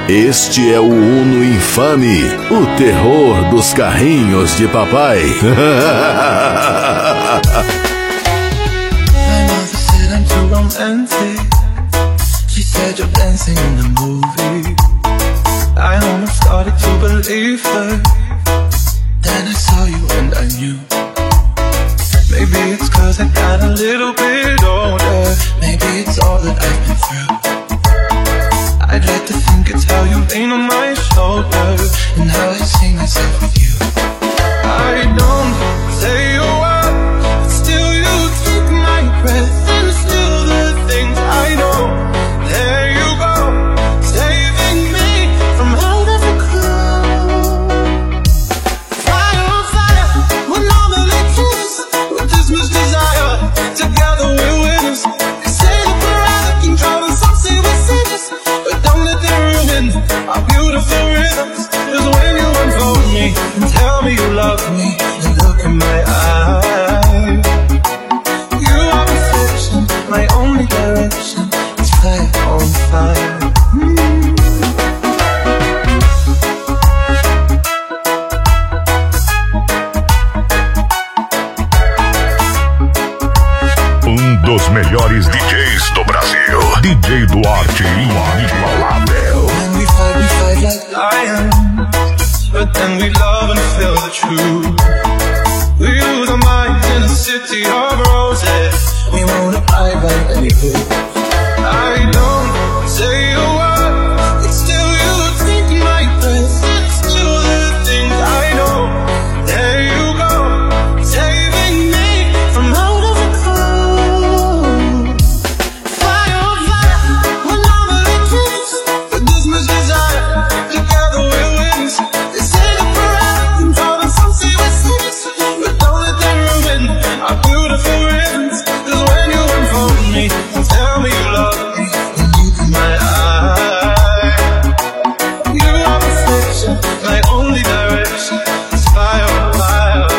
Este é o Uno Infame, o terror dos carrinhos de papai. My mother said I'm too romantic. She said you're dancing in the movie. I almost started to believe her. Then I saw you and I knew. Maybe it's 'cause I got a little bit older. Maybe it's all that I've been through. I'd like to think it's how you lean on my shoulder and how I see myself with you. I don't say a word, but still you take my breath, and still the things I know. There you go, saving me from out of the cold. Fire on fire, when all the light kiss, with this much desire, together we're winners. They say that we're acting proud and some say we're sinners, but don't let them ruin our beautiful rhythms. 'Cause when you unfold me and tell me you love me, and look in my eyes, you are perfection, my only direction. It's fire on fire. Dos melhores DJs do Brasil, DJ Duarte, inigualável. When we fight like lions, but then we love and feel the truth. We lose our minds in a city of roses. We won't abide by any rules. I don't say a word, it's still you taking my breath, it's still the things I know. There you go, saving me from out of the cold. Fire on fire, when all the light fades, with this much desire, together we're winners. They say that we're acting proud and some say we're sinners, but don't let them ruin our beautiful rhythms. 'Cause when you unfold me and tell me you love me, and look in my eyes, you are perfection, my only direction. It's fire on fire.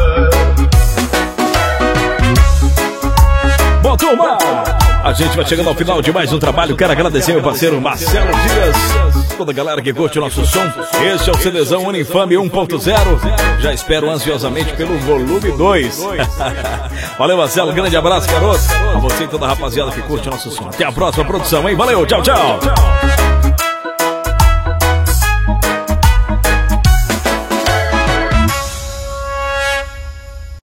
Bom, turma, a gente vai chegando ao final de mais um trabalho. Quero agradecer meu parceiro Marcelo Dias, toda a galera que curte o nosso som. Este é o CDzão Uno Infame 1.0. Já espero ansiosamente pelo volume 2. Valeu, Marcelo, grande abraço, garoto. A você e toda a rapaziada que curte o nosso som. Até a próxima produção, hein? Valeu, tchau, tchau.